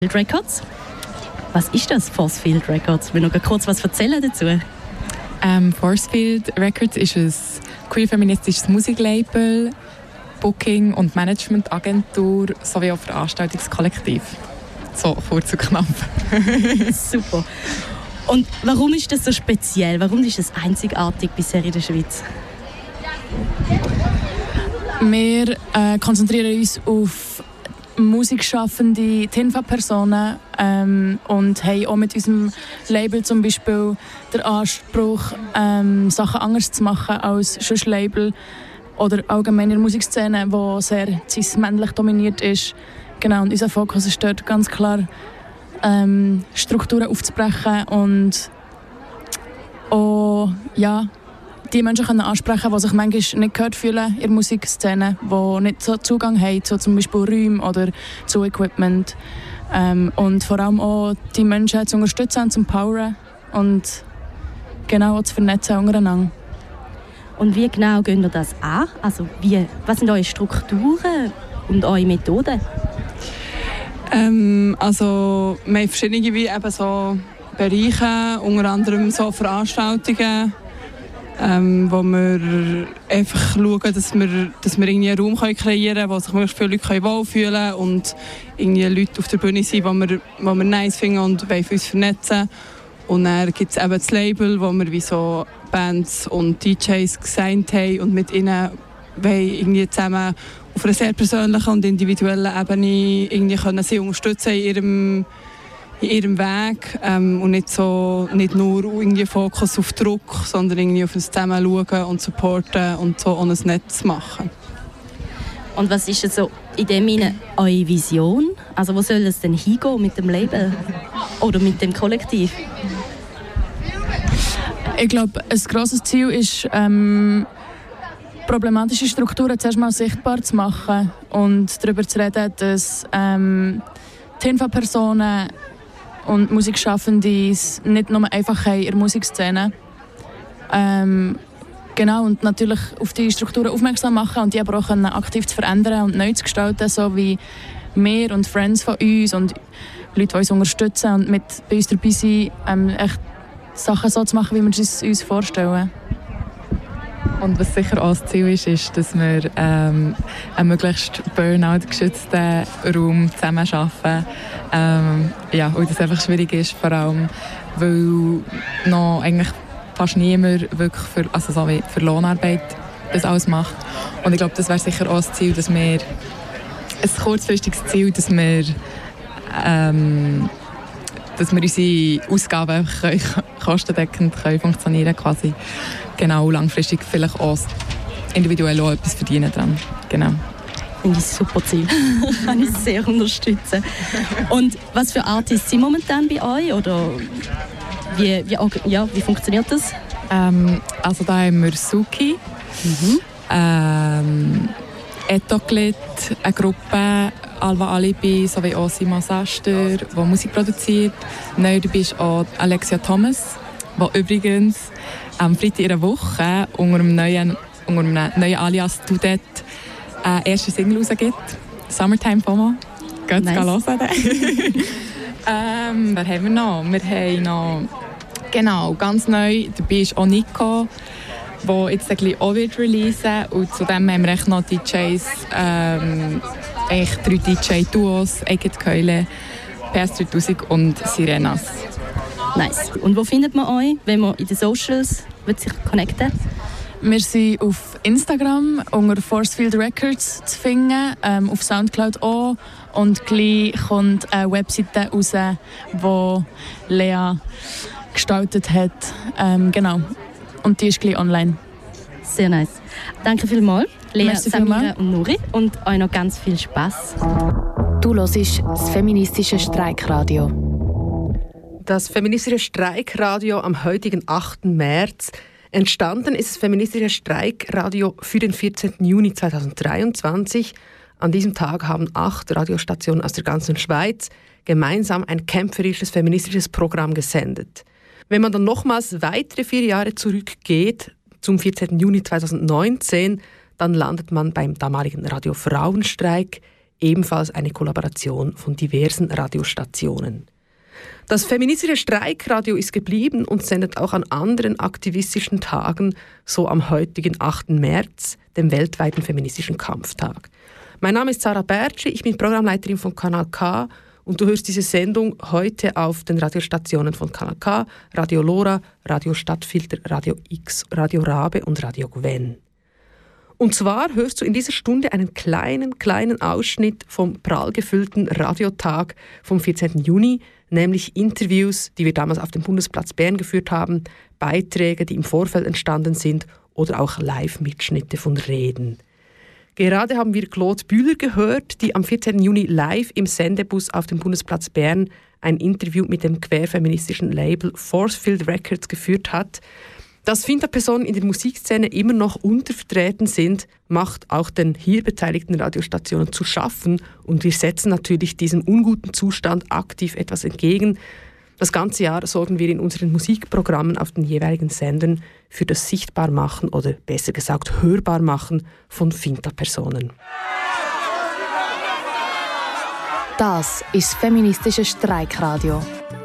Records. Was ist das, Forcefield Records? Will noch kurz was erzählen dazu? Forcefield Records ist ein queer-feministisches Musiklabel, Booking- und Managementagentur sowie auch Veranstaltungskollektiv. So kurz und knapp. Super. Und warum ist das so speziell? Warum ist das einzigartig bisher in der Schweiz? Wir konzentrieren uns auf musikschaffende TINFA-Personen und haben auch mit unserem Label zum Beispiel den Anspruch, Sachen anders zu machen als sonst Label oder allgemein in der Musikszene, die sehr cis-männlich dominiert ist. Genau, und unser Fokus ist dort ganz klar, Strukturen aufzubrechen und auch, ja, die Menschen können ansprechen, die sich manchmal nicht gehört fühlen in der Musikszene, die nicht so Zugang haben zu zum Beispiel Räumen oder zu Equipment. Und vor allem auch die Menschen zu unterstützen und zu empowern und genau auch zu vernetzen untereinander. Und wie genau gehen ihr das an? Also was sind eure Strukturen und eure Methoden? Also wir haben verschiedene wie eben so Bereiche, unter anderem so Veranstaltungen, wo wir einfach schauen, dass wir irgendwie einen Raum kreieren können, wo sich möglichst viele Leute wohlfühlen können und irgendwie Leute auf der Bühne sind, die wir nice finden und für uns vernetzen. Und dann gibt es eben das Label, wo wir wie so Bands und DJs gesigned haben und mit ihnen irgendwie zusammen auf einer sehr persönlichen und individuellen Ebene irgendwie können sie unterstützen in ihrem Weg und nicht nur irgendwie Fokus auf Druck, sondern irgendwie auf das Zusammenschauen und Supporten und so ein Netz machen. Und was ist so in dem Sinne eure Vision? Also wo soll es denn hingehen mit dem Label oder mit dem Kollektiv? Ich glaube, ein grosses Ziel ist, problematische Strukturen zuerst mal sichtbar zu machen und darüber zu reden, dass TINFA-Personen und Musikschaffende nicht nur einfach in der Musikszene. Genau, und natürlich auf die Strukturen aufmerksam machen und die aber auch aktiv zu verändern und neu zu gestalten, so wie wir und Friends von uns und Leute, die uns unterstützen und bei uns dabei sind, echt Sachen so zu machen, wie wir es uns vorstellen. Und was sicher auch das Ziel ist, dass wir einen möglichst Burnout-geschützten Raum zusammen schaffen. Ja, und das einfach schwierig ist, vor allem, weil noch eigentlich fast niemand wirklich für Lohnarbeit das alles macht. Und ich glaube, das wäre sicher auch das Ziel, dass wir ein kurzfristiges Ziel, dass wir unsere Ausgaben kostendeckend funktionieren können. Genau, langfristig vielleicht auch individuell auch etwas verdienen dran. Genau. Finde ich ein super Ziel. Kann ich sehr unterstützen. Und was für Artists sind momentan bei euch? Oder wie funktioniert das? Also da haben wir Suki, Etoklit, eine Gruppe, Alva Alibi sowie auch Simon Saster, die Musik produziert. Neu dabei ist auch Alexia Thomas, die übrigens am Freitag in einer Woche unter einem neuen Alias Dudet eine erste Single rausgibt. Summertime FOMO. Geht es hören. Wer haben wir noch? Wir haben noch, genau, ganz neu, dabei ist auch Nico, der jetzt auch wird releasen. Und zudem haben wir echt noch DJs, eigentlich 3 DJ-Duos, Eget Keule, PS3000 und Sirenas. Nice. Und wo findet man euch, wenn man in den Socials sich connecten? Wir sind auf Instagram unter Forcefield Records zu finden, auf Soundcloud auch. Und gleich kommt eine Webseite raus, die Lea gestaltet hat. Genau. Und die ist gleich online. Sehr nice. Danke vielmals, Lea, Merci Samira vielmals. und Nuri. Und euch noch ganz viel Spass. Du hörst das feministische Streikradio. Das feministische Streikradio am heutigen 8. März. Entstanden ist das feministische Streikradio für den 14. Juni 2023. An diesem Tag haben 8 Radiostationen aus der ganzen Schweiz gemeinsam ein kämpferisches feministisches Programm gesendet. Wenn man dann nochmals weitere 4 Jahre zurückgeht, zum 14. Juni 2019, dann landet man beim damaligen Radio Frauenstreik ebenfalls eine Kollaboration von diversen Radiostationen. Das feministische Streikradio ist geblieben und sendet auch an anderen aktivistischen Tagen, so am heutigen 8. März, dem weltweiten feministischen Kampftag. Mein Name ist Sarah Bertschi, ich bin Programmleiterin von Kanal K und du hörst diese Sendung heute auf den Radiostationen von Kanal K, Radio Lora, Radio Stadtfilter, Radio X, Radio Rabe und Radio Gwen. Und zwar hörst du in dieser Stunde einen kleinen Ausschnitt vom prall gefüllten Radiotag vom 14. Juni, nämlich Interviews, die wir damals auf dem Bundesplatz Bern geführt haben, Beiträge, die im Vorfeld entstanden sind oder auch Live-Mitschnitte von Reden. Gerade haben wir Claude Bühler gehört, die am 14. Juni live im Sendebus auf dem Bundesplatz Bern ein Interview mit dem queerfeministischen Label Forcefield Records geführt hat. Dass Finta-Personen in der Musikszene immer noch untervertreten sind, macht auch den hier beteiligten Radiostationen zu schaffen und wir setzen natürlich diesem unguten Zustand aktiv etwas entgegen. Das ganze Jahr sorgen wir in unseren Musikprogrammen auf den jeweiligen Sendern für das Sichtbarmachen oder besser gesagt Hörbarmachen von Finta-Personen. Das ist feministisches Streikradio.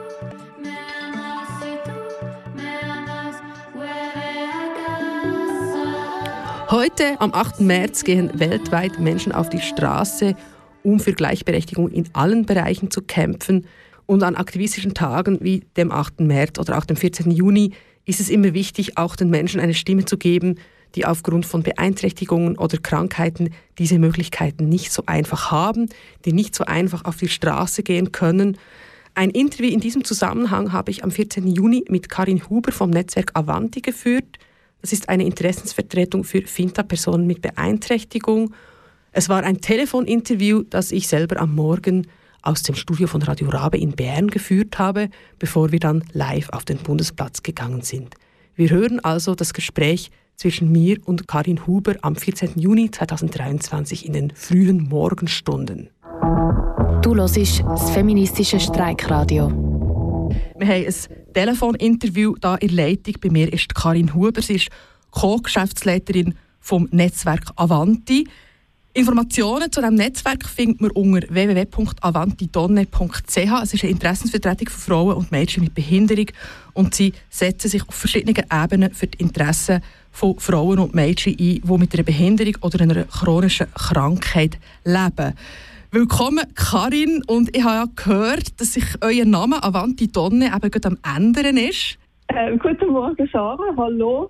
Heute, am 8. März, gehen weltweit Menschen auf die Straße, um für Gleichberechtigung in allen Bereichen zu kämpfen. Und an aktivistischen Tagen wie dem 8. März oder auch dem 14. Juni ist es immer wichtig, auch den Menschen eine Stimme zu geben, die aufgrund von Beeinträchtigungen oder Krankheiten diese Möglichkeiten nicht so einfach haben, die nicht so einfach auf die Straße gehen können. Ein Interview in diesem Zusammenhang habe ich am 14. Juni mit Karin Huber vom Netzwerk Avanti geführt. Das ist eine Interessensvertretung für Finta-Personen mit Beeinträchtigung. Es war ein Telefoninterview, das ich selber am Morgen aus dem Studio von Radio Rabe in Bern geführt habe, bevor wir dann live auf den Bundesplatz gegangen sind. Wir hören also das Gespräch zwischen mir und Karin Huber am 14. Juni 2023 in den frühen Morgenstunden. Du hörst das feministische Streikradio. Wir haben ein Telefoninterview hier in der Leitung. Bei mir ist Karin Huber. Sie ist Co-Geschäftsleiterin vom Netzwerk Avanti. Informationen zu diesem Netzwerk findet man unter www.avantidonne.ch. Es ist eine Interessensvertretung für Frauen und Mädchen mit Behinderung und sie setzen sich auf verschiedenen Ebenen für die Interessen von Frauen und Mädchen ein, die mit einer Behinderung oder einer chronischen Krankheit leben. Willkommen, Karin. Und ich habe ja gehört, dass sich euer Name Avanti Donne eben gerade am ändern ist. Guten Morgen, Sarah. Hallo.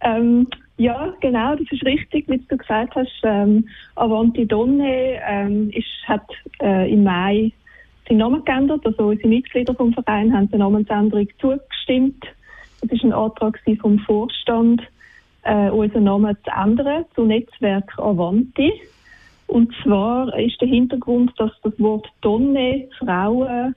Ja, genau, das ist richtig, wie du gesagt hast. Avanti Donne hat im Mai seinen Namen geändert. Also unsere Mitglieder vom Verein haben der Namensänderung zugestimmt. Das war ein Antrag vom Vorstand, unseren Namen zu ändern zu Netzwerk Avanti. Und zwar ist der Hintergrund, dass das Wort Donne, Frauen,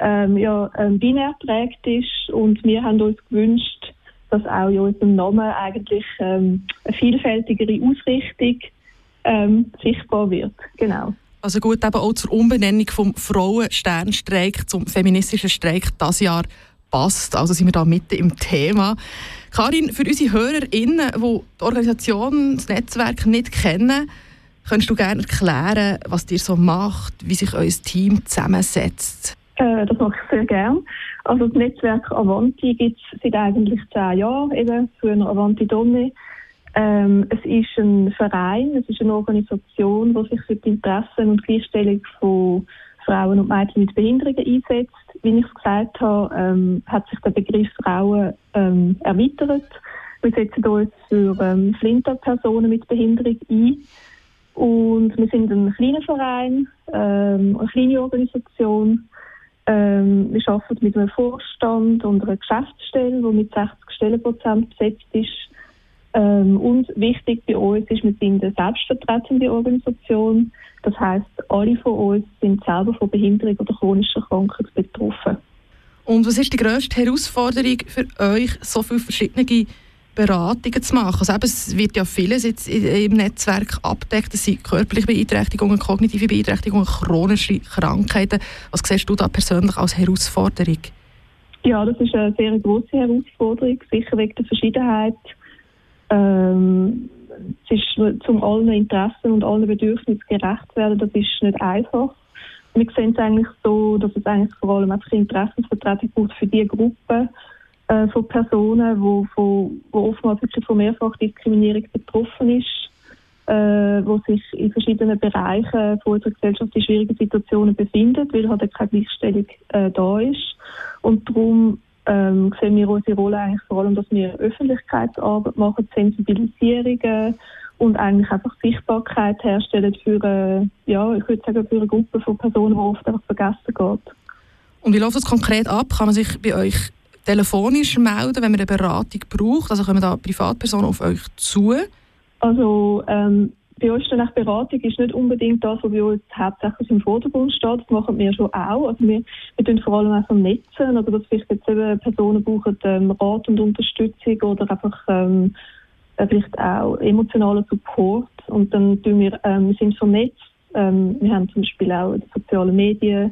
binär geprägt ist. Und wir haben uns gewünscht, dass auch in unserem Namen eigentlich eine vielfältigere Ausrichtung sichtbar wird. Genau. Also gut, eben auch zur Umbenennung vom Frauensternstreik zum feministischen Streik dieses Jahr passt. Also sind wir da mitten im Thema. Karin, für unsere HörerInnen, die die Organisation, das Netzwerk nicht kennen, könntest du gerne erklären, was ihr so macht, wie sich euer Team zusammensetzt? Das mache ich sehr gerne. Also das Netzwerk Avanti gibt es seit eigentlich 10 Jahren, eben früher Avanti Donne. Es ist ein Verein, es ist eine Organisation, die sich für die Interessen und Gleichstellung von Frauen und Mädchen mit Behinderungen einsetzt. Wie ich es gesagt habe, hat sich der Begriff Frauen erweitert. Wir setzen uns für Flinta-Personen mit Behinderung ein. Und wir sind ein kleiner Verein, eine kleine Organisation. Wir arbeiten mit einem Vorstand und einer Geschäftsstelle, die mit 60% besetzt ist. Und wichtig bei uns ist, wir sind eine selbstvertretende Organisation. Das heisst, alle von uns sind selber von Behinderung oder chronischer Krankheit betroffen. Und was ist die grösste Herausforderung für euch, so viele verschiedene Beratungen zu machen? Also eben, es wird ja vieles jetzt im Netzwerk abdeckt. Das sind körperliche Beeinträchtigungen, kognitive Beeinträchtigungen, chronische Krankheiten. Was siehst du da persönlich als Herausforderung? Ja, das ist eine sehr grosse Herausforderung, sicher wegen der Verschiedenheit. es ist zum allen Interessen und allen Bedürfnissen gerecht werden, das ist nicht einfach. Wir sehen es eigentlich so, dass es eigentlich vor allem einfach Interessensvertretung braucht für die Gruppe von Personen, wo oftmals wirklich von Mehrfachdiskriminierung betroffen ist, wo sich in verschiedenen Bereichen von unserer Gesellschaft in schwierigen Situationen befindet, weil halt keine Gleichstellung da ist. Und darum sehen wir unsere Rolle eigentlich vor allem, dass wir Öffentlichkeitsarbeit machen, Sensibilisierungen und eigentlich einfach Sichtbarkeit herstellen für, ich würde sagen, für eine Gruppe von Personen, die oft einfach vergessen geht. Und wie läuft das konkret ab? Kann man sich bei euch telefonisch melden, wenn man eine Beratung braucht? Also kommen da Privatpersonen auf euch zu? Also bei uns die Beratung ist nicht unbedingt das, was bei uns hauptsächlich im Vordergrund steht. Das machen wir schon auch. Also wir tun vor allem auch vernetzen, also dass vielleicht jetzt eben Personen brauchen Rat und Unterstützung oder einfach vielleicht auch emotionalen Support. Und dann tun wir sind vernetzt. Wir haben zum Beispiel auch in den sozialen Medien,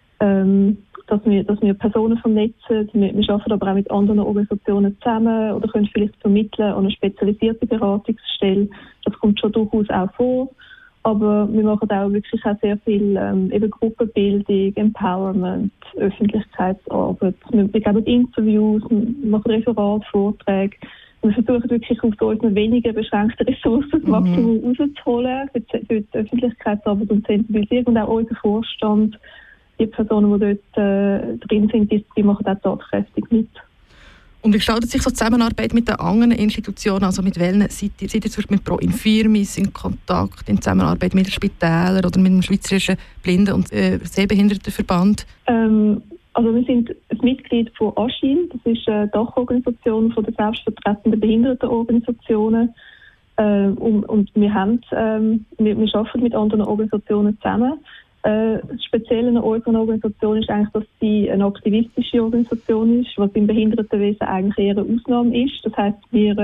dass wir Personen vernetzen. Wir arbeiten aber auch mit anderen Organisationen zusammen oder können vielleicht vermitteln an eine spezialisierte Beratungsstelle. Das kommt schon durchaus auch vor. Aber wir machen auch wirklich auch sehr viel eben Gruppenbildung, Empowerment, Öffentlichkeitsarbeit. Wir geben Interviews, wir machen Referate, Vorträge. Wir versuchen wirklich auf unsere weniger beschränkten Ressourcen das Maximum rauszuholen für die Öffentlichkeitsarbeit und Sensibilisierung. Und auch unser Vorstand, die Personen, die dort drin sind, die machen auch tatkräftig mit. Und wie gestaltet sich so die Zusammenarbeit mit den anderen Institutionen? Also mit welchen seid ihr mit Pro Infirmis in Kontakt, in Zusammenarbeit mit den Spitälern oder mit dem Schweizerischen Blinden- und Sehbehindertenverband? Also wir sind ein Mitglied von ASHIL, das ist eine Dachorganisation von der selbstvertretenden Behindertenorganisationen. Und wir arbeiten mit anderen Organisationen zusammen. Das Spezielle an unserer Organisation ist eigentlich, dass sie eine aktivistische Organisation ist, was im Behindertenwesen eigentlich eher eine Ausnahme ist. Das heisst, wir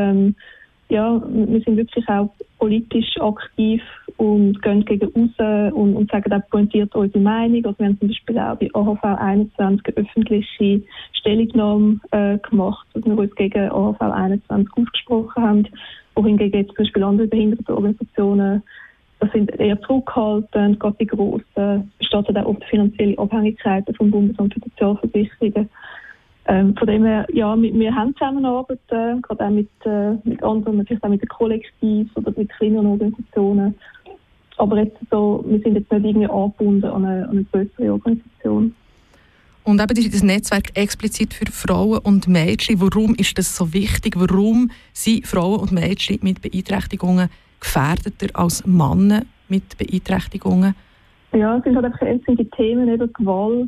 sind wirklich auch politisch aktiv und gehen gegen raus und sagen auch pointiert unsere Meinung. Also wir haben zum Beispiel auch bei AHV 21 eine öffentliche Stellungnahme gemacht, dass wir uns gegen AHV 21 ausgesprochen haben, wohingegen jetzt zum Beispiel andere Behindertenorganisationen, das sind eher zurückhaltend, gerade die grossen, besteht auch oft finanzielle Abhängigkeiten vom Bundesamt für Sozialversicherungen. Von dem her, ja, wir haben Zusammenarbeit, gerade auch mit anderen, vielleicht auch mit den Kollektiv oder mit kleineren Organisationen. Aber jetzt so, wir sind jetzt nicht irgendwie angebunden an eine größere Organisation. Und eben das Netzwerk explizit für Frauen und Mädchen, warum ist das so wichtig? Warum sind Frauen und Mädchen mit Beeinträchtigungen gefährdeter als Männer mit Beeinträchtigungen? Ja, es sind halt einfach die Themen, eben Gewalt,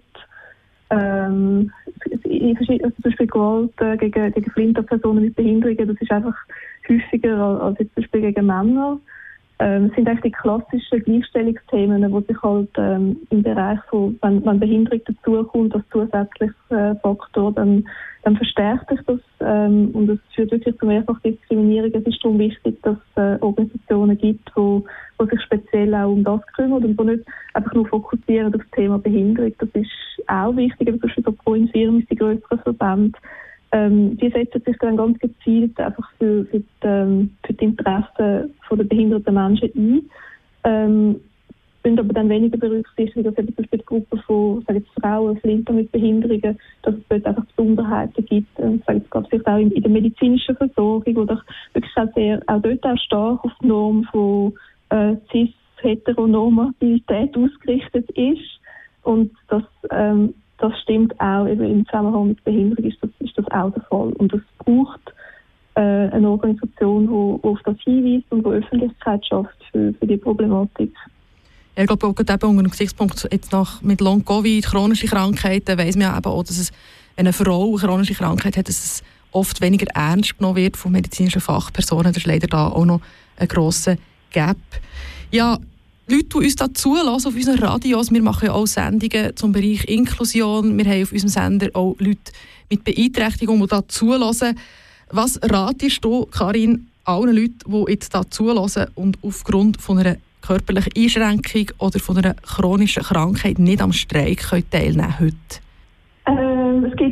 zum Beispiel Gewalt gegen blinde Personen mit Behinderungen, das ist einfach häufiger als jetzt zum Beispiel gegen Männer. Es sind eigentlich die klassischen Gleichstellungsthemen, die sich halt im Bereich von, wenn Behinderung dazukommt, als zusätzlicher Faktor, dann verstärkt sich das und es führt wirklich zu Mehrfachdiskriminierung. Es ist darum wichtig, dass es Organisationen gibt, die sich speziell auch um das kümmern und die nicht einfach nur fokussieren auf das Thema Behinderung. Das ist auch wichtig, aber zum Beispiel so Pro Infirmis, die grösseren Verbände, die setzen sich dann ganz gezielt einfach für die Interessen der behinderten Menschen ein. Sind aber dann weniger berücksichtigt, dass eben zum Beispiel die Gruppe von Frauen, Flinter mit Behinderungen, dass es dort einfach Besonderheiten gibt. Es gab vielleicht auch in der medizinischen Versorgung, wo doch wirklich auch dort auch stark auf die Norm von Cis-Heteronormativität ausgerichtet ist. Und das stimmt auch eben im Zusammenhang mit Behinderung ist das auch der Fall. Und es braucht eine Organisation, die auf das hinweist und die Öffentlichkeit schafft für die Problematik. Ja, ich glaube, auch unter dem Gesichtspunkt jetzt mit Long-Covid, chronische Krankheiten, weiss man ja eben auch, dass es, wenn eine Frau eine chronische Krankheit hat, dass es oft weniger ernst genommen wird von medizinischen Fachpersonen. Das ist leider da auch noch ein grosser Gap. Ja, Leute, die uns da zulassen auf unseren Radios, wir machen ja auch Sendungen zum Bereich Inklusion. Wir haben auf unserem Sender auch Leute mit Beeinträchtigung, die da zulassen. Was ratest du, Karin, allen Leuten, die jetzt da zulassen und aufgrund von einer körperlichen Einschränkung oder von einer chronischen Krankheit nicht am Streik teilnehmen heute? Es gibt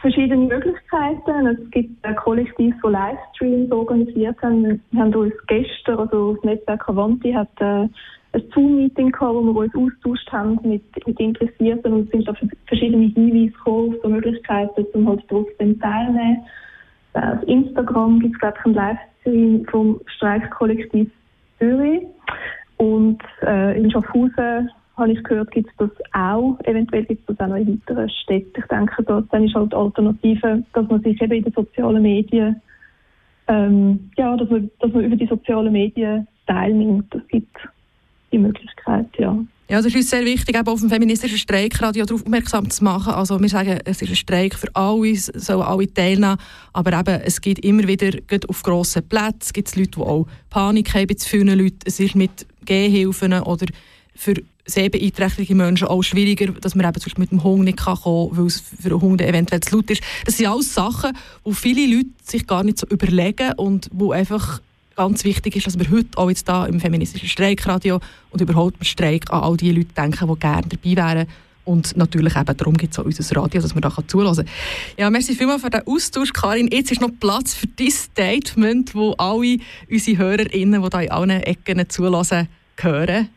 verschiedene Möglichkeiten. Es gibt ein Kollektiv, das Livestreams organisiert haben. Wir haben uns gestern, also das Netzwerk Avanti, hat ein Zoom-Meeting gehabt, wo wir uns austauscht haben mit Interessierten und sind auf verschiedene Hinweise gekommen, auf so Möglichkeiten, um halt trotzdem teilnehmen. Auf Instagram gibt es, glaube ich, einen Livestream vom Streikkollektiv Zürich. Und in Schaffhausen, habe ich gehört, gibt es das auch. Eventuell gibt es das auch noch in weiteren Städten. Ich denke, dann ist halt die Alternative, dass man sich eben in den sozialen Medien, dass man über die sozialen Medien teilnimmt. Das gibt die Möglichkeit, ja. Ja, das ist uns sehr wichtig, eben auf dem feministischen Streikradio darauf aufmerksam zu machen. Also wir sagen, es ist ein Streik für alle, sollen alle teilnehmen, aber eben, es gibt immer wieder, gerade auf grossen Plätzen, gibt es Leute, die auch Panik haben bei zu vielen Leuten. Es ist mit Gehhilfen oder für sehbeeinträchtigte Menschen auch schwieriger, dass man eben zum Beispiel mit dem Hund nicht kommen kann, weil es für den Hund eventuell zu laut ist. Das sind alles Sachen, die viele Leute sich gar nicht so überlegen und wo einfach ganz wichtig ist, dass wir heute auch jetzt da im feministischen Streikradio und überhaupt im Streik an all die Leute denken, die gerne dabei wären. Und natürlich eben darum gibt es auch unser Radio, dass man da zuhören kann. Ja, merci vielmals für den Austausch, Karin. Jetzt ist noch Platz für dein Statement, wo alle unsere HörerInnen, die da in allen Ecken zuhören, hören.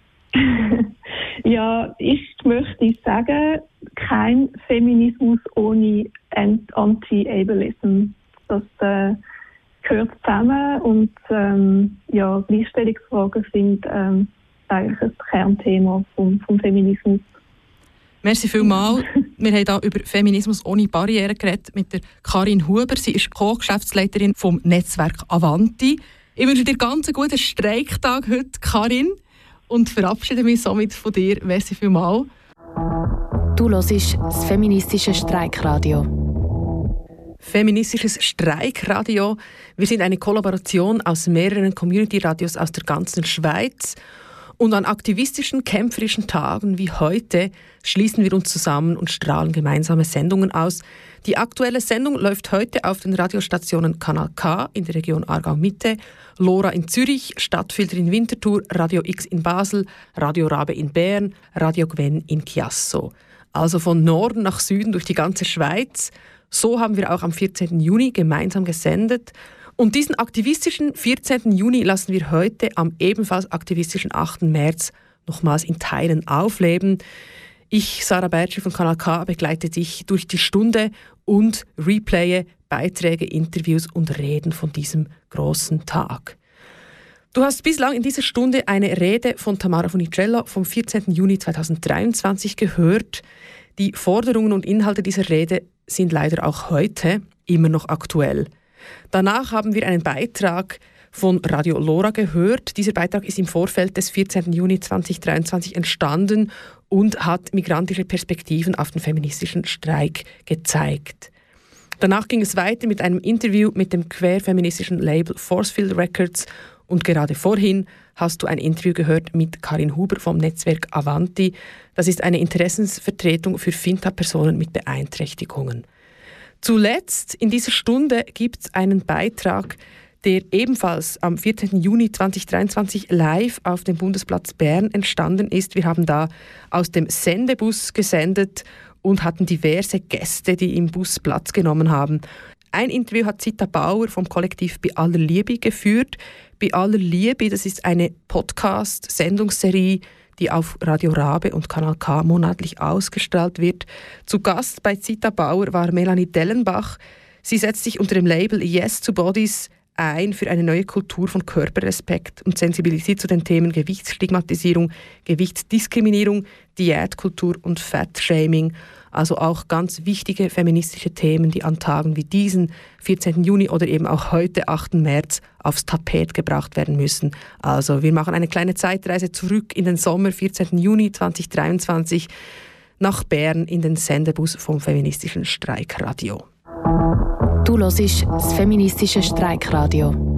Ja, ich möchte sagen, kein Feminismus ohne Anti-Ableism. Das gehört zusammen und Gleichstellungsfragen sind eigentlich ein Kernthema vom Feminismus. Merci vielmals. Wir haben hier über Feminismus ohne Barrieren geredet mit der Karin Huber. Sie ist Co-Geschäftsleiterin vom Netzwerk Avanti. Ich wünsche dir ganz einen guten Streiktag heute, Karin. Und verabschiede mich somit von dir. Merci vielmals. Du hörst das feministische Streikradio. Feministisches Streikradio. Wir sind eine Kollaboration aus mehreren Community-Radios aus der ganzen Schweiz. Und an aktivistischen, kämpferischen Tagen wie heute schließen wir uns zusammen und strahlen gemeinsame Sendungen aus. Die aktuelle Sendung läuft heute auf den Radiostationen Kanal K in der Region Aargau-Mitte, LoRa in Zürich, Stadtfilter in Winterthur, Radio X in Basel, Radio Rabe in Bern, Radio Gwen in Chiasso. Also von Norden nach Süden durch die ganze Schweiz. So haben wir auch am 14. Juni gemeinsam gesendet. Und diesen aktivistischen 14. Juni lassen wir heute am ebenfalls aktivistischen 8. März nochmals in Teilen aufleben. Ich, Sarah Bertschi von Kanal K, begleite dich durch die Stunde und replaye Beiträge, Interviews und Reden von diesem großen Tag. Du hast bislang in dieser Stunde eine Rede von Tamara Funicello vom 14. Juni 2023 gehört. Die Forderungen und Inhalte dieser Rede sind leider auch heute immer noch aktuell. Danach haben wir einen Beitrag von Radio LoRa gehört. Dieser Beitrag ist im Vorfeld des 14. Juni 2023 entstanden und hat migrantische Perspektiven auf den feministischen Streik gezeigt. Danach ging es weiter mit einem Interview mit dem queerfeministischen Label Forcefield Records und gerade vorhin hast du ein Interview gehört mit Karin Huber vom Netzwerk Avanti. Das ist eine Interessensvertretung für FINTA-Personen mit Beeinträchtigungen. Zuletzt in dieser Stunde gibt es einen Beitrag, der ebenfalls am 14. Juni 2023 live auf dem Bundesplatz Bern entstanden ist. Wir haben da aus dem Sendebus gesendet und hatten diverse Gäste, die im Bus Platz genommen haben. Ein Interview hat Zita Bauer vom Kollektiv Bei aller Liebe geführt. Bei aller Liebe, das ist eine Podcast-Sendungsserie, die auf Radio Rabe und Kanal K monatlich ausgestrahlt wird. Zu Gast bei Zita Bauer war Melanie Dellenbach. Sie setzt sich unter dem Label Yes to Bodies ein für eine neue Kultur von Körperrespekt und sensibilisiert zu den Themen Gewichtsstigmatisierung, Gewichtsdiskriminierung, Diätkultur und Fat-Shaming. Also auch ganz wichtige feministische Themen, die an Tagen wie diesen 14. Juni oder eben auch heute, 8. März, aufs Tapet gebracht werden müssen. Also wir machen eine kleine Zeitreise zurück in den Sommer, 14. Juni 2023, nach Bern in den Sendebus vom feministischen Streikradio. Du hörst das feministische Streikradio.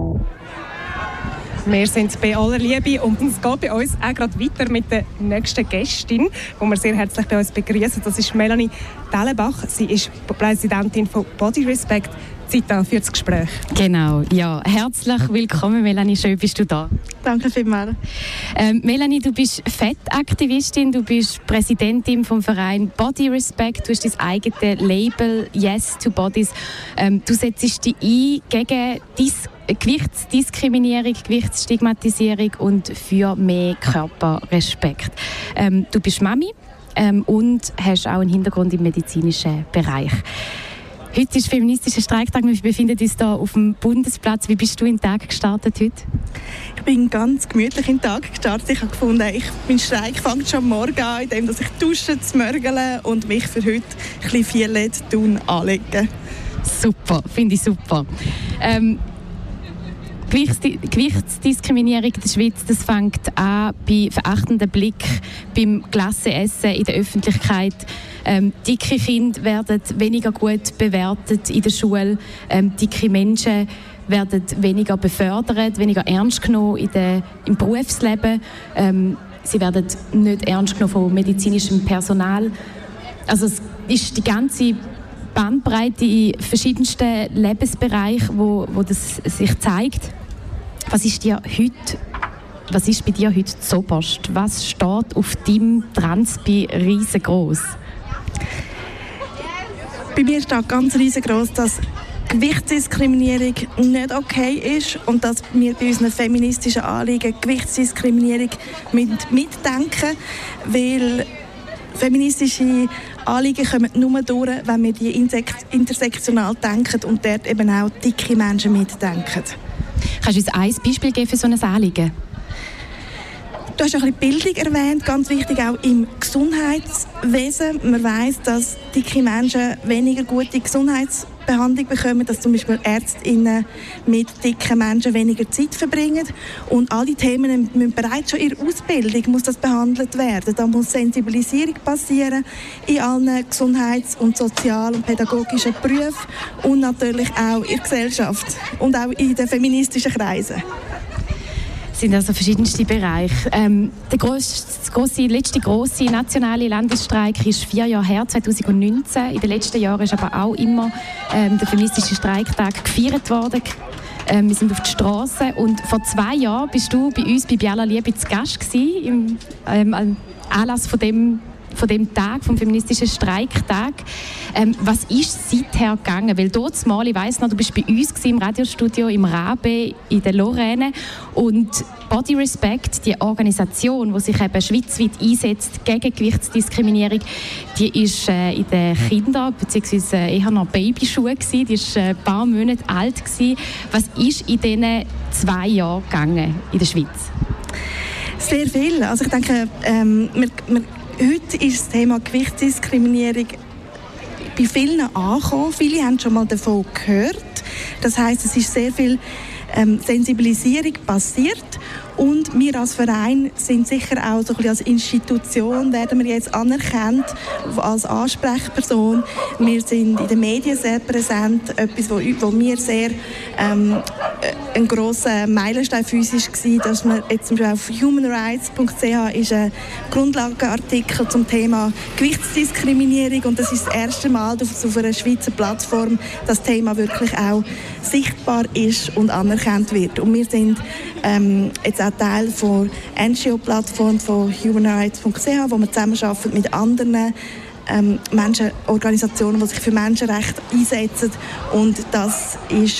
Wir sind bei aller Liebe und es geht bei uns auch gerade weiter mit der nächsten Gästin, die wir sehr herzlich bei uns begrüßen. Das ist Melanie Dellenbach. Sie ist Präsidentin von Body Respect Zeit an für das Gespräch. Genau, ja. Herzlich willkommen, Melanie, schön bist du da. Danke vielmals. Melanie, du bist Fettaktivistin, du bist Präsidentin vom Verein Body Respect, du hast dein eigenes Label Yes to Bodies. Du setzt dich ein gegen Gewichtsdiskriminierung, Gewichtsstigmatisierung und für mehr Körperrespekt. Du bist Mami und hast auch einen Hintergrund im medizinischen Bereich. Heute ist feministischer Streiktag. Wir befinden uns hier auf dem Bundesplatz. Wie bist du in den Tag gestartet heute? Ich bin ganz gemütlich in den Tag gestartet. Ich habe gefunden, mein Streik fängt schon morgen an, indem ich dusche, zmörgle und mich für heute ein bisschen Violet anlege. Super, finde ich super. Gewichtsdiskriminierung in der Schweiz, das fängt an bei verachtendem Blick, beim Klassenessen in der Öffentlichkeit. Dicke Kinder werden weniger gut bewertet in der Schule. Dicke Menschen werden weniger befördert, weniger ernst genommen im Berufsleben. Sie werden nicht ernst genommen von medizinischem Personal. Also es ist die ganze Bandbreite in verschiedensten Lebensbereichen, wo das sich zeigt. Was ist bei dir heute zuoberst? Was steht auf deinem Transpi riesengroß? Bei mir steht ganz riesengroß, dass Gewichtsdiskriminierung nicht okay ist und dass wir bei unseren feministischen Anliegen Gewichtsdiskriminierung mitdenken, weil feministische Anliegen kommen nur durch, wenn wir die intersektional denken und dort eben auch dicke Menschen mitdenken. Kannst du uns ein Beispiel geben für so ein Anliegen? Du hast ein bisschen Bildung erwähnt, ganz wichtig auch im Gesundheitswesen. Man weiss, dass dicke Menschen weniger gute Gesundheitsbehandlung bekommen, dass zum Beispiel ÄrztInnen mit dicken Menschen weniger Zeit verbringen. Und all die Themen müssen bereits schon in der Ausbildung muss das behandelt werden. Da muss Sensibilisierung passieren in allen Gesundheits- und Sozial- und pädagogischen Berufen und natürlich auch in der Gesellschaft und auch in den feministischen Kreisen. Es sind also verschiedenste Bereiche. Der letzte grosse nationale Landesstreik ist 4 Jahre her, 2019. In den letzten Jahren ist aber auch immer der feministische Streiktag gefeiert worden. Wir sind auf die Straße und vor 2 Jahren bist du bei uns bei Biala Liebe zu Gast gewesen, im Anlass von dem Tag, vom feministischen Streiktag. Was ist seither gegangen? Weil dort mal, ich weiss noch, du bist bei uns im Radiostudio im Rabe in der Lorraine und Body Respect, die Organisation, die sich eben schweizweit einsetzt gegen Gewichtsdiskriminierung, die ist in den Kindern bzw. eher noch Babyschuhen gewesen, die ist ein paar Monate alt gewesen. Was ist in diesen 2 Jahren gegangen in der Schweiz? Sehr viel. Also ich denke, heute ist das Thema Gewichtsdiskriminierung bei vielen angekommen. Viele haben schon mal davon gehört. Das heisst, es ist sehr viel Sensibilisierung passiert. Und wir als Verein sind sicher auch so ein bisschen als Institution, werden wir jetzt anerkannt als Ansprechperson. Wir sind in den Medien sehr präsent, etwas, wo wir sehr ein grosser Meilenstein für uns war, dass wir jetzt zum Beispiel auf humanrights.ch ist ein Grundlagenartikel zum Thema Gewichtsdiskriminierung und das ist das erste Mal auf einer Schweizer Plattform, dass das Thema wirklich auch sichtbar ist und anerkannt wird. Und wir sind jetzt auch Teil der NGO-Plattform von humanrights.ch, wo wir zusammenarbeiten mit anderen Organisationen, die sich für Menschenrechte einsetzen. Und das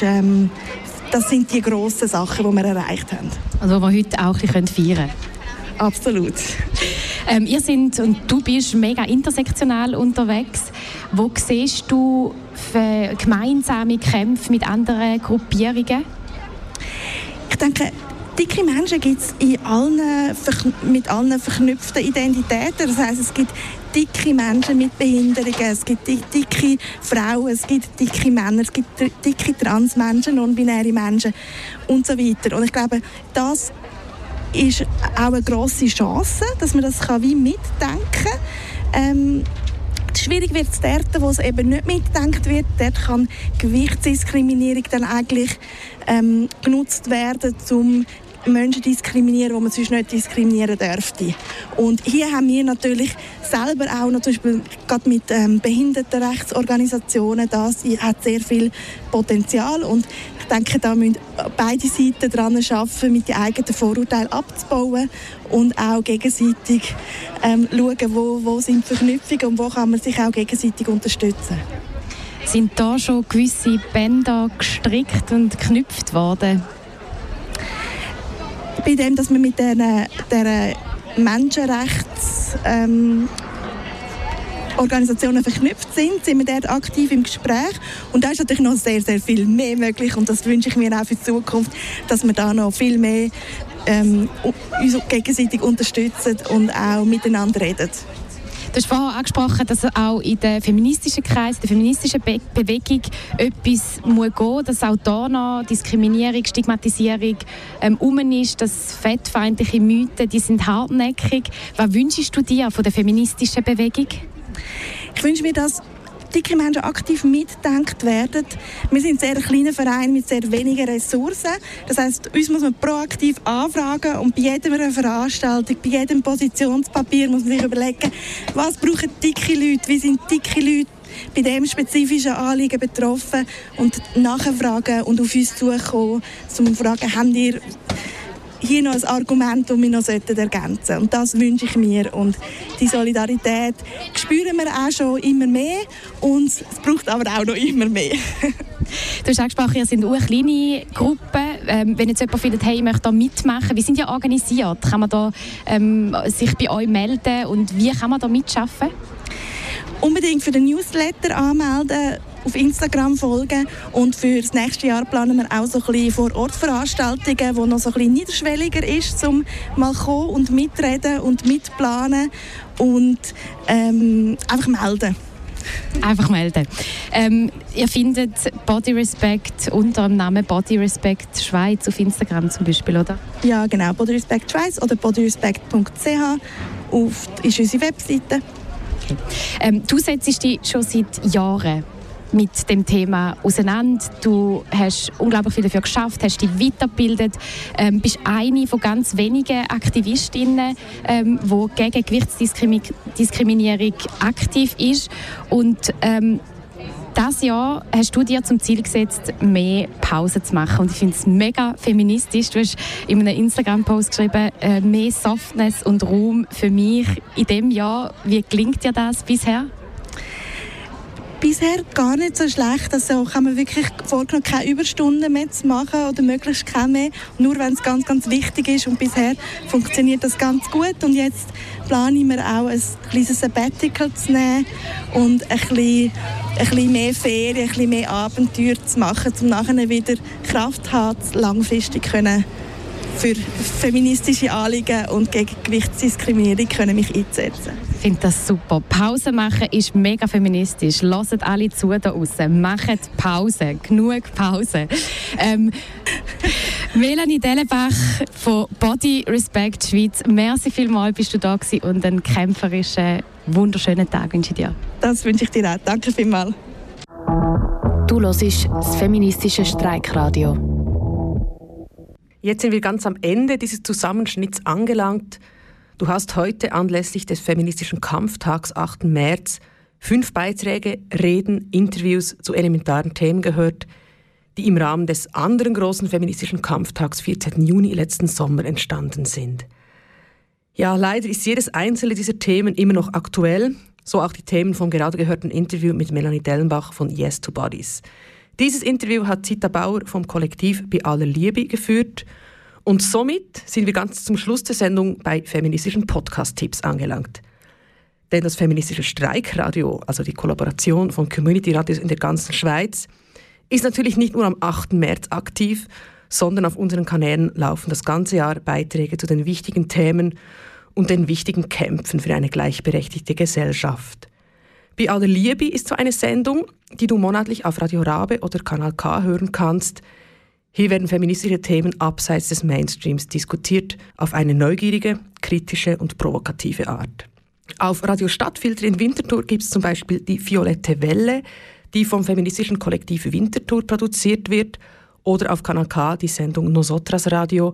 sind die grossen Sachen, die wir erreicht haben. Also die wir heute auch ein bisschen feiern können. Absolut. Ihr sind und du bist mega intersektional unterwegs. Wo siehst du gemeinsame Kämpfe mit anderen Gruppierungen? Ich denke, dicke Menschen gibt es mit allen verknüpften Identitäten. Das heisst, es gibt dicke Menschen mit Behinderungen, es gibt dicke Frauen, es gibt dicke Männer, es gibt dicke Transmenschen, non-binäre Menschen und so weiter. Und ich glaube, das ist auch eine grosse Chance, dass man das wie mitdenken kann. Schwierig wird es dort, wo es eben nicht mitgedacht wird. Dort kann Gewichtsdiskriminierung dann eigentlich genutzt werden, um Menschen diskriminieren, die man sonst nicht diskriminieren dürfte. Und hier haben wir natürlich selber auch noch, zum Beispiel gerade mit Behindertenrechtsorganisationen, das hat sehr viel Potenzial und ich denke, da müssen beide Seiten daran arbeiten, mit den eigenen Vorurteilen abzubauen und auch gegenseitig schauen, wo sind Verknüpfungen und wo kann man sich auch gegenseitig unterstützen. Sind da schon gewisse Bänder gestrickt und geknüpft worden? Bei dem, dass wir mit dieser Menschenrechtsorganisationen verknüpft sind wir dort aktiv im Gespräch. Und da ist natürlich noch sehr, sehr viel mehr möglich. Und das wünsche ich mir auch für die Zukunft, dass wir da noch viel mehr uns gegenseitig unterstützen und auch miteinander reden. Du hast vorhin angesprochen, dass auch in den feministischen Kreisen, der feministischen Bewegung etwas gehen muss, dass auch da noch Diskriminierung, Stigmatisierung ist, dass fettfeindliche Mythen, die sind hartnäckig. Was wünschst du dir von der feministischen Bewegung? Ich wünsche mir, dass dicke Menschen aktiv mitgedacht werden. Wir sind ein sehr kleiner Verein mit sehr wenigen Ressourcen. Das heisst, uns muss man proaktiv anfragen und bei jeder Veranstaltung, bei jedem Positionspapier muss man sich überlegen, was brauchen dicke Leute, wie sind dicke Leute bei diesem spezifischen Anliegen betroffen und nachfragen und auf uns zukommen, um zu fragen, habt ihr hier noch ein Argument, das wir noch ergänzen sollten. Und das wünsche ich mir. Und die Solidarität spüren wir auch schon immer mehr. Und es braucht aber auch noch immer mehr. Du hast angesprochen, ihr seid eine kleine Gruppe. Wenn jetzt jemand findet, hey, ich möchte da mitmachen, wie sind ihr organisiert? Kann man da sich bei euch melden und wie kann man da mitschaffen? Unbedingt für den Newsletter anmelden, auf Instagram folgen und für das nächste Jahr planen wir auch so ein bisschen Vor-Ort-Veranstaltungen, wo noch so ein bisschen niederschwelliger ist, um mal kommen und mitreden und mitplanen und einfach melden. Einfach melden. Ihr findet Body Respect unter dem Namen Body Respect Schweiz auf Instagram zum Beispiel, oder? Ja, genau. Body Respect Schweiz oder bodyrespect.ch ist unsere Webseite. Okay. Du setzt dich schon seit Jahren mit dem Thema auseinander. Du hast unglaublich viel dafür geschafft, hast dich weitergebildet, bist eine von ganz wenigen Aktivistinnen, die gegen Gewichtsdiskriminierung aktiv ist. Und dieses Jahr hast du dir zum Ziel gesetzt, mehr Pausen zu machen. Und ich finde es mega feministisch. Du hast in einem Instagram-Post geschrieben, mehr Softness und Raum für mich in diesem Jahr. Wie gelingt dir das bisher? Bisher gar nicht so schlecht. Also kann man wirklich vorgenommen, keine Überstunden mehr zu machen oder möglichst keine mehr. Nur wenn es ganz, ganz wichtig ist. Und bisher funktioniert das ganz gut. Und jetzt plane ich mir auch ein kleines Sabbatical zu nehmen und ein bisschen mehr Ferien, ein bisschen mehr Abenteuer zu machen, um nachher wieder Kraft zu haben, langfristig können für feministische Anliegen und gegen Gewichtsdiskriminierung können mich einsetzen. Ich finde das super. Pause machen ist mega feministisch. Hört alle zu da draussen. Macht Pause. Genug Pause. Melanie Dellenbach von Body Respect Schweiz. Merci vielmals, bist du da gewesen und einen kämpferischen, wunderschönen Tag wünsche ich dir. Das wünsche ich dir auch. Danke vielmals. Du hörst das feministische Streikradio. Jetzt sind wir ganz am Ende dieses Zusammenschnitts angelangt. Du hast heute anlässlich des feministischen Kampftags 8. März 5 Beiträge, Reden, Interviews zu elementaren Themen gehört, die im Rahmen des anderen großen feministischen Kampftags 14. Juni letzten Sommer entstanden sind. Ja, leider ist jedes einzelne dieser Themen immer noch aktuell, so auch die Themen vom gerade gehörten Interview mit Melanie Dellenbach von Yes to Bodies. Dieses Interview hat Zita Bauer vom Kollektiv Bei aller Liebe geführt. Und somit sind wir ganz zum Schluss der Sendung bei feministischen Podcast-Tipps angelangt. Denn das feministische Streikradio, also die Kollaboration von Community-Radios in der ganzen Schweiz, ist natürlich nicht nur am 8. März aktiv, sondern auf unseren Kanälen laufen das ganze Jahr Beiträge zu den wichtigen Themen und den wichtigen Kämpfen für eine gleichberechtigte Gesellschaft. Bei aller Liebe ist so eine Sendung, die du monatlich auf Radio Rabe oder Kanal K hören kannst. Hier werden feministische Themen abseits des Mainstreams diskutiert, auf eine neugierige, kritische und provokative Art. Auf Radio Stadtfilter in Winterthur gibt es zum Beispiel die Violette Welle, die vom feministischen Kollektiv Winterthur produziert wird, oder auf Kanal K die Sendung Nosotras Radio,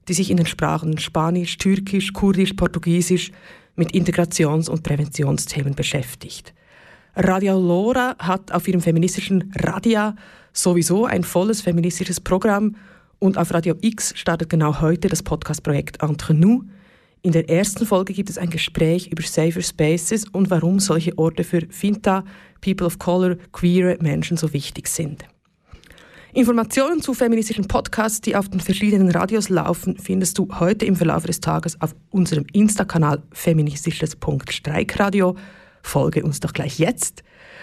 die sich in den Sprachen Spanisch, Türkisch, Kurdisch, Portugiesisch mit Integrations- und Präventionsthemen beschäftigt. Radio Lora hat auf ihrem feministischen Radia sowieso ein volles feministisches Programm und auf Radio X startet genau heute das Podcast-Projekt Entre nous. In der ersten Folge gibt es ein Gespräch über Safer Spaces und warum solche Orte für Finta, People of Color, queere Menschen so wichtig sind. Informationen zu feministischen Podcasts, die auf den verschiedenen Radios laufen, findest du heute im Verlauf des Tages auf unserem Insta-Kanal feministisches.streikradio. Folge uns doch gleich jetzt.